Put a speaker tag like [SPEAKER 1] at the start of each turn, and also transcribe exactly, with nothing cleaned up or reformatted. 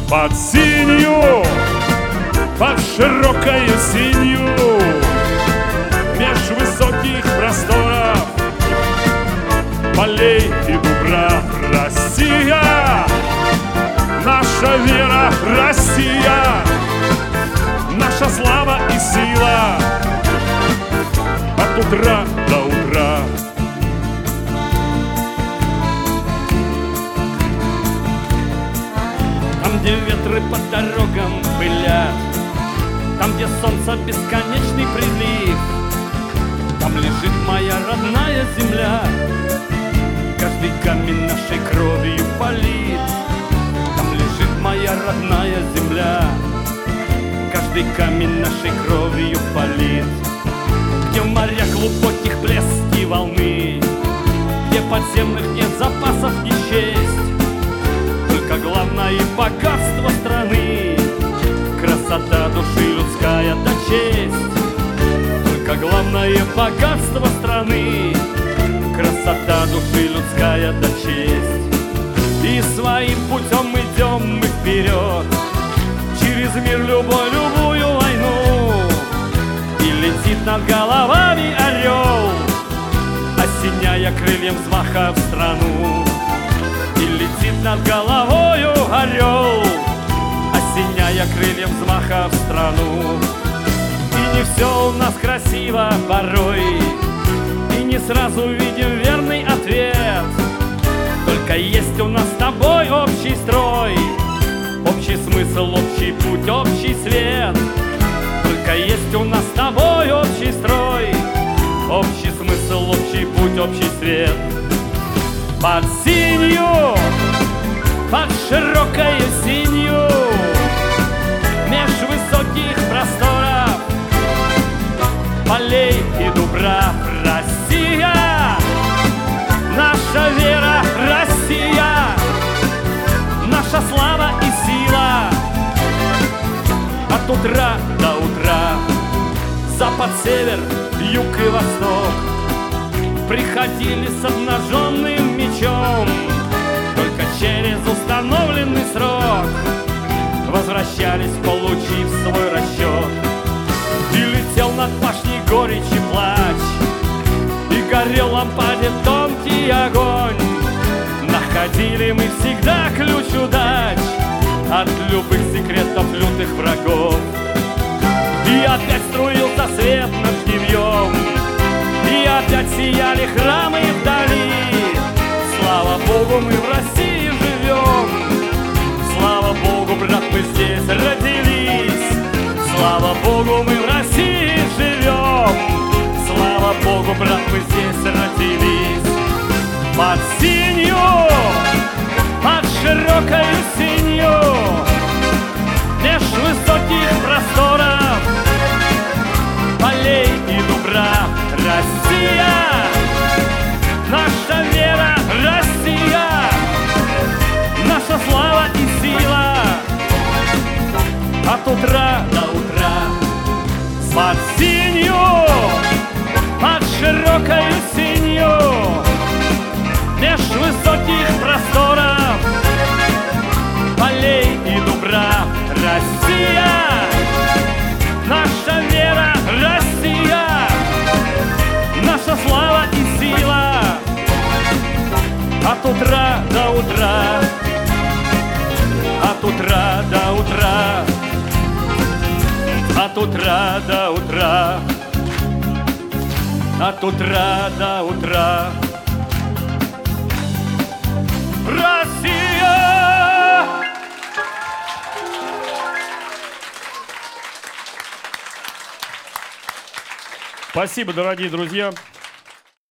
[SPEAKER 1] под синью, под широкою синью, меж высоких просторов полей и дубрав. Россия, наша вера, Россия, наша слава и сила от утра до утра.
[SPEAKER 2] Там, где ветры по дорогам пылят, там, где солнце бесконечный прилив, там лежит моя родная земля. Каждый камень нашей кровью полит. Там лежит моя родная земля. Каждый камень нашей кровью полит. Где в морях глубоких плески волны, где подземных нет запасов не счесть. Только главное богатство страны — красота души людская да честь. Только главное богатство страны — красота души людская да честь. И своим путем идем мы вперед, через мир любой, любую войну. И летит над головами орел, осеняя крыльям взмаха в страну. И летит над головою орел, осеняя крыльям взмаха в страну. И не все у нас красиво порой, и не сразу видим верный ответ. Только есть у нас с тобой общий строй, общий смысл, общий путь, общий свет. Только есть у нас с тобой общий строй, общий смысл, общий путь, общий свет. Под синью, под широкою синью, меж высоких просторов полей и дубрав. Россия, наша вера, Россия, наша слава и сила от утра до утра. Запад, север, юг и восток приходили с обнаженным мечом, только через установленный срок возвращались, получив свой расчет. И летел над башней горечь и плач, и горел в лампаде тонкий огонь. Находили мы всегда ключ удач от любых секретов лютых врагов. И опять струился свет над жнивьем, и опять сияли храмы вдали. Слава Богу, мы в России живем, слава Богу, брат, мы здесь родились. Слава Богу, мы в России живем, слава Богу, брат, мы здесь родились. Под синью, под широкою синью, меж высоких просторов полей и дубрав. Россия, наша вера, Россия, наша слава и сила от утра до утра. Под синью, под широкою синью, меж высоких просторов полей и дубрав. Россия, наша вера, Россия, наша слава и сила от утра до утра. От утра до утра, от утра до утра, от утра до утра. Россия!
[SPEAKER 1] Спасибо, дорогие друзья.